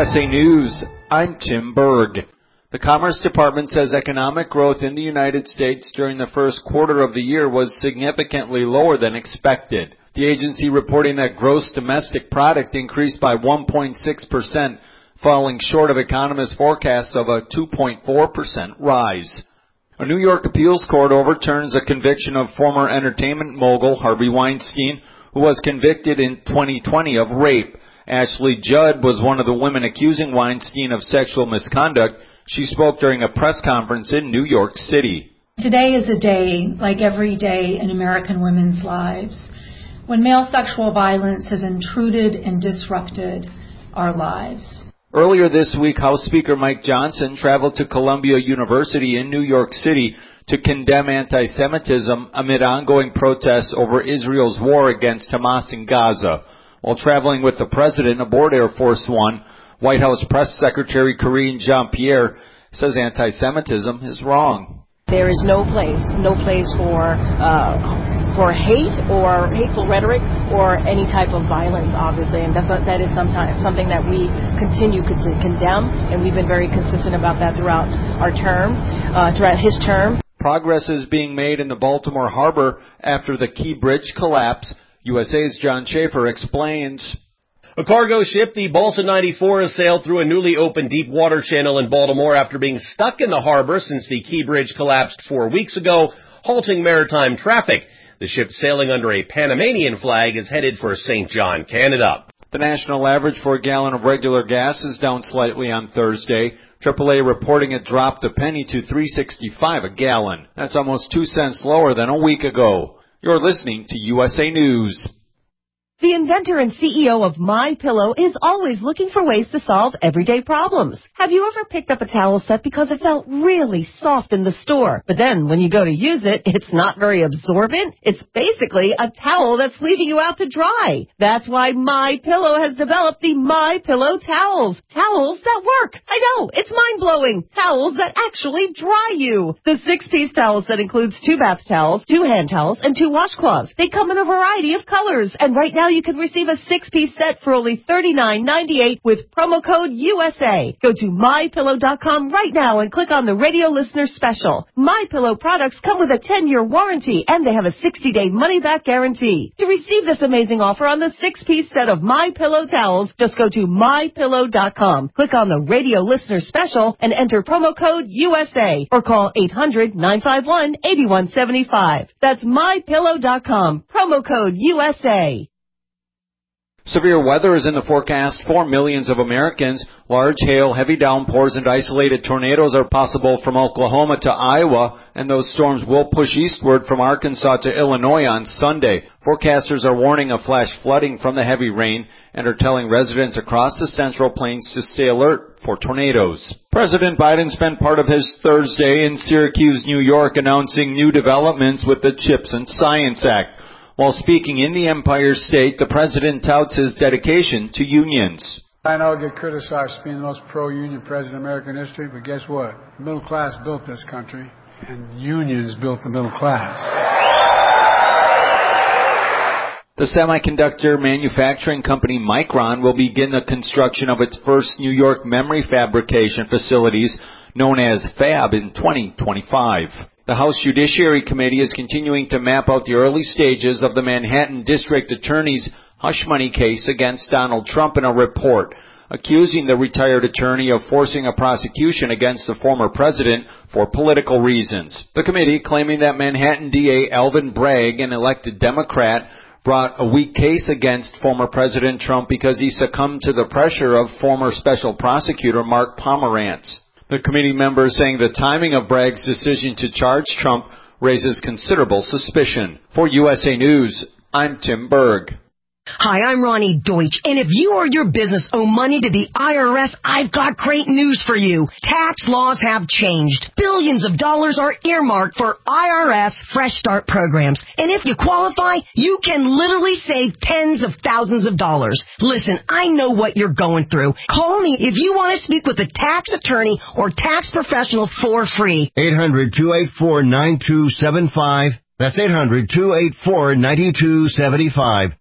USA News, I'm Tim Berg. The Commerce Department says economic growth in the United States during the first quarter of the year was significantly lower than expected. The agency reporting that gross domestic product increased by 1.6%, falling short of economists' forecasts of a 2.4% rise. A New York appeals court overturns a conviction of former entertainment mogul Harvey Weinstein, who was convicted in 2020 of rape. Ashley Judd was one of the women accusing Weinstein of sexual misconduct. She spoke during a press conference in New York City. Today is a day, like every day in American women's lives, when male sexual violence has intruded and disrupted our lives. Earlier this week, House Speaker Mike Johnson traveled to Columbia University in New York City to condemn anti-Semitism amid ongoing protests over Israel's war against Hamas in Gaza. While traveling with the president aboard Air Force One, White House Press Secretary Karine Jean-Pierre says anti-Semitism is wrong. There is no place for hate or hateful rhetoric or any type of violence, obviously, and that is something that we continue to condemn, and we've been very consistent about that throughout his term. Progress is being made in the Baltimore Harbor after the Key Bridge collapse. USA's John Schaefer explains. A cargo ship, the Balsa 94, has sailed through a newly opened deep water channel in Baltimore after being stuck in the harbor since the Key Bridge collapsed 4 weeks ago, halting maritime traffic. The ship, sailing under a Panamanian flag, is headed for St. John, Canada. The national average for a gallon of regular gas is down slightly on Thursday. AAA reporting it dropped a penny to $3.65 a gallon. That's almost 2 cents lower than a week ago. You're listening to USA News. The inventor and CEO of MyPillow is always looking for ways to solve everyday problems. Have you ever picked up a towel set because it felt really soft in the store, but then when you go to use it, it's not very absorbent? It's basically a towel that's leaving you out to dry. That's why MyPillow has developed the MyPillow towels. Towels that work. I know, it's mind-blowing. Towels that actually dry you. The 6-piece towel set includes 2 bath towels, 2 hand towels, and 2 washcloths. They come in a variety of colors, and right now you can receive a 6-piece set for only $39.98 with promo code USA. Go to MyPillow.com right now and click on the radio listener special. MyPillow products come with a 10-year warranty, and they have a 60-day money-back guarantee. To receive this amazing offer on the 6-piece set of MyPillow towels, just go to MyPillow.com, click on the radio listener special, and enter promo code USA, or call 800-951-8175. That's MyPillow.com, promo code USA. Severe weather is in the forecast for millions of Americans. Large hail, heavy downpours, and isolated tornadoes are possible from Oklahoma to Iowa, and those storms will push eastward from Arkansas to Illinois on Sunday. Forecasters are warning of flash flooding from the heavy rain and are telling residents across the Central Plains to stay alert for tornadoes. President Biden spent part of his Thursday in Syracuse, New York, announcing new developments with the CHIPS and Science Act. While speaking in the Empire State, the president touts his dedication to unions. I know I get criticized for being the most pro-union president in American history, but guess what? The middle class built this country, and unions built the middle class. The semiconductor manufacturing company Micron will begin the construction of its first New York memory fabrication facilities, known as Fab, in 2025. The House Judiciary Committee is continuing to map out the early stages of the Manhattan District Attorney's hush money case against Donald Trump in a report accusing the retired attorney of forcing a prosecution against the former president for political reasons. The committee, claiming that Manhattan DA Alvin Bragg, an elected Democrat, brought a weak case against former President Trump because he succumbed to the pressure of former special prosecutor Mark Pomerantz. The committee members saying the timing of Bragg's decision to charge Trump raises considerable suspicion. For USA News, I'm Tim Berg. Hi, I'm Ronnie Deutsch, and if you or your business owe money to the IRS, I've got great news for you. Tax laws have changed. Billions of dollars are earmarked for IRS Fresh Start programs, and if you qualify, you can literally save tens of thousands of dollars. Listen, I know what you're going through. Call me if you want to speak with a tax attorney or tax professional for free. 800-284-9275. That's 800-284-9275.